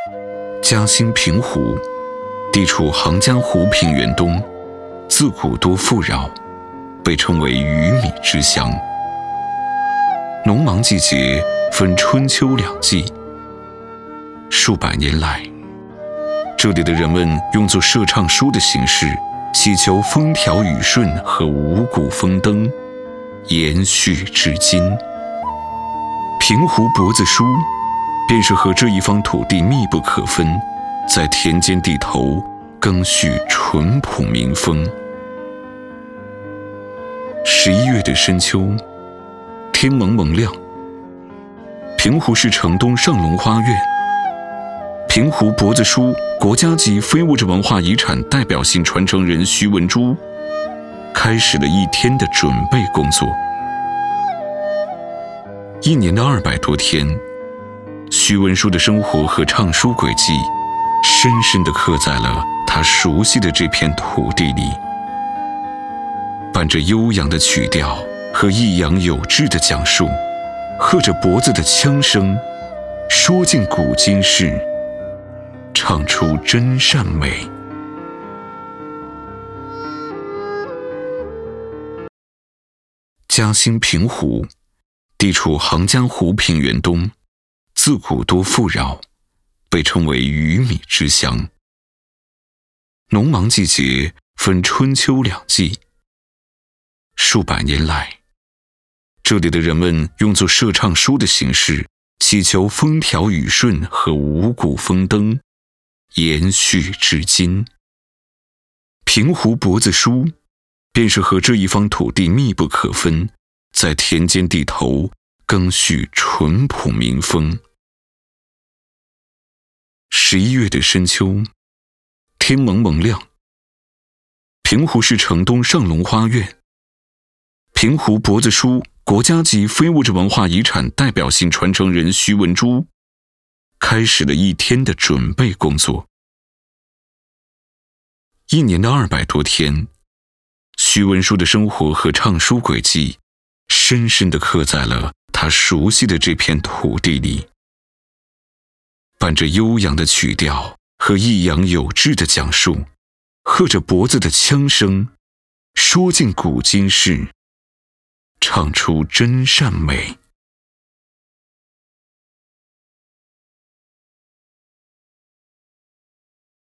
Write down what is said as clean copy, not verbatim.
嘉兴平湖地处杭江湖平原东，自古多富饶，被称为鱼米之乡。农忙季节分春秋两季，数百年来，这里的人们用作社唱书的形式，祈求风调雨顺和五谷丰登，延续至今。平湖脖子书便是和这一方土地密不可分，在田间地头更续淳朴民风。11月的深秋，天蒙蒙亮，平湖市城东上龙花苑平湖脖子书国家级非物质文化遗产代表性传承人徐文珠开始了一天的准备工作。1年的200多天，徐文书的生活和唱书轨迹深深地刻在了他熟悉的这片土地里，伴着悠扬的曲调和抑扬有致的讲述，和着脖子的腔声，说尽古今事，唱出真善美。嘉兴平湖地处杭江湖平原东，自古多富饶，被称为鱼米之乡。农忙季节分春秋两季，数百年来，这里的人们用作社唱书的形式，祈求风调雨顺和五谷丰登，延续至今。平湖脖子书便是和这一方土地密不可分，在田间地头更续淳朴民风。11月的深秋，天蒙蒙亮，平湖市城东上龙花苑平湖脖子书国家级非物质文化遗产代表性传承人徐文珠开始了一天的准备工作。1年的200多天，徐文书的生活和唱书轨迹深深地刻在了他熟悉的这片土地里，伴着悠扬的曲调和抑扬有致的讲述，和着脖子的腔声，说尽古今事，唱出真善美。